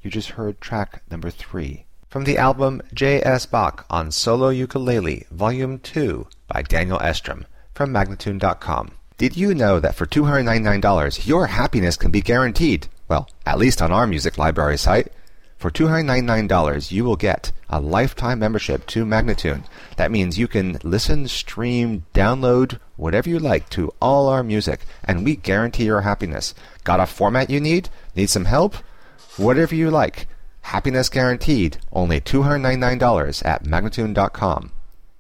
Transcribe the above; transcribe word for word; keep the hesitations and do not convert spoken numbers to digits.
You just heard track number three from the album J S. Bach on Solo Ukulele, Volume two by Daniel Estrom from Magnatune dot com. Did you know that for two hundred ninety-nine dollars your happiness can be guaranteed? Well, at least on our music library site. For two hundred ninety-nine dollars you will get a lifetime membership to Magnatune. That means you can listen, stream, download, whatever you like to all our music, and we guarantee your happiness. Got a format you need? Need some help? Whatever you like. Happiness guaranteed. Only two hundred ninety-nine dollars at Magnatune dot com.